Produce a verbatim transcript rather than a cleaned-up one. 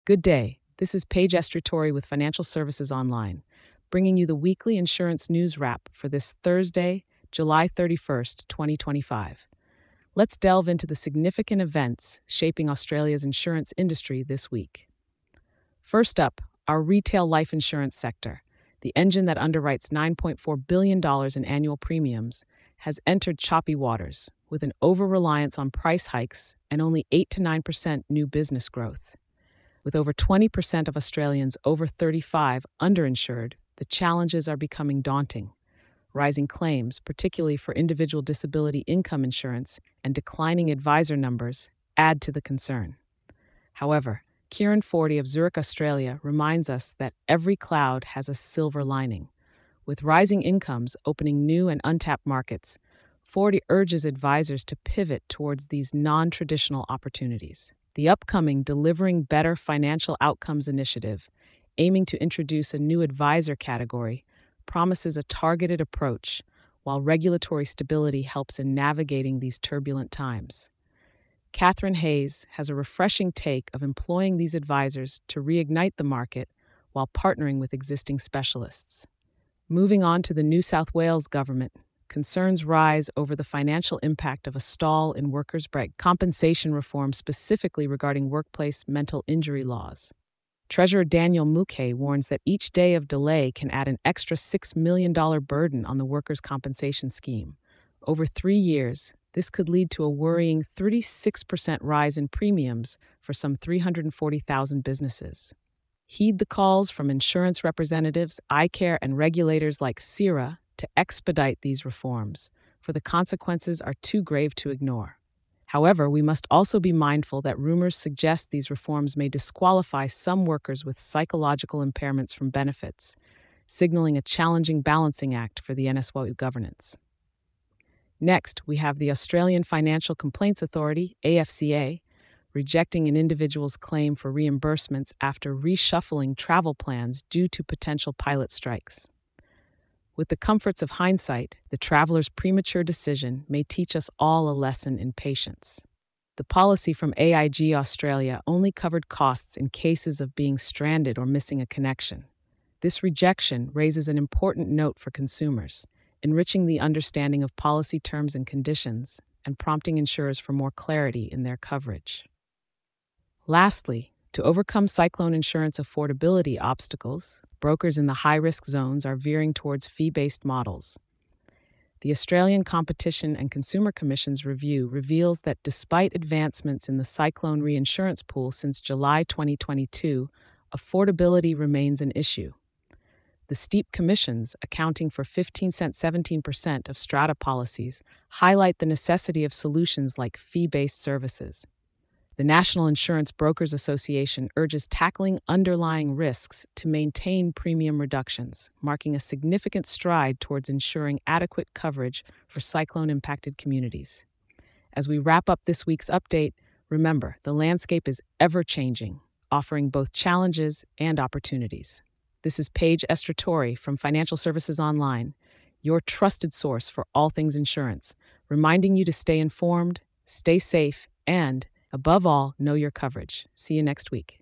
Good day. This is Paige Estratori with Financial Services Online, bringing you the weekly insurance news wrap for this Thursday, July thirty-first, twenty twenty-five. Let's delve into the significant events shaping Australia's insurance industry this week. First up, our retail life insurance sector, the engine that underwrites nine point four billion dollars in annual premiums, has entered choppy waters with an over-reliance on price hikes and only eight to nine percent new business growth. With over twenty percent of Australians over thirty-five underinsured, the challenges are becoming daunting. Rising claims, particularly for individual disability income insurance, and declining advisor numbers add to the concern. However, Kieran Fordy of Zurich, Australia, reminds us that every cloud has a silver lining. With rising incomes opening new and untapped markets, Fordy urges advisors to pivot towards these non-traditional opportunities. The upcoming Delivering Better Financial Outcomes initiative, aiming to introduce a new advisor category, promises a targeted approach, while regulatory stability helps in navigating these turbulent times. Catherine Hayes has a refreshing take of employing these advisors to reignite the market while partnering with existing specialists. Moving on to the New South Wales government, concerns rise over the financial impact of a stall in workers' break compensation reform, specifically regarding workplace mental injury laws. Treasurer Daniel Mookhey warns that each day of delay can add an extra six million dollars burden on the workers' compensation scheme. Over three years, this could lead to a worrying thirty-six percent rise in premiums for some three hundred forty thousand businesses. Heed the calls from insurance representatives, I CARE, and regulators like C I R A to expedite these reforms, for the consequences are too grave to ignore. However, we must also be mindful that rumors suggest these reforms may disqualify some workers with psychological impairments from benefits, signaling a challenging balancing act for the N S W governance. Next, we have the Australian Financial Complaints Authority, A F C A, rejecting an individual's claim for reimbursements after reshuffling travel plans due to potential pilot strikes. With the comforts of hindsight, the traveler's premature decision may teach us all a lesson in patience. The policy from A I G Australia only covered costs in cases of being stranded or missing a connection. This rejection raises an important note for consumers, enriching the understanding of policy terms and conditions and prompting insurers for more clarity in their coverage. Lastly, to overcome cyclone insurance affordability obstacles, brokers in the high-risk zones are veering towards fee-based models. The Australian Competition and Consumer Commission's review reveals that despite advancements in the cyclone reinsurance pool since July twenty twenty-two, affordability remains an issue. The steep commissions, accounting for fifteen to seventeen percent of strata policies, highlight the necessity of solutions like fee-based services. The National Insurance Brokers Association urges tackling underlying risks to maintain premium reductions, marking a significant stride towards ensuring adequate coverage for cyclone-impacted communities. As we wrap up this week's update, remember, the landscape is ever-changing, offering both challenges and opportunities. This is Paige Estratori from Financial Services Online, your trusted source for all things insurance, reminding you to stay informed, stay safe, and above all, know your coverage. See you next week.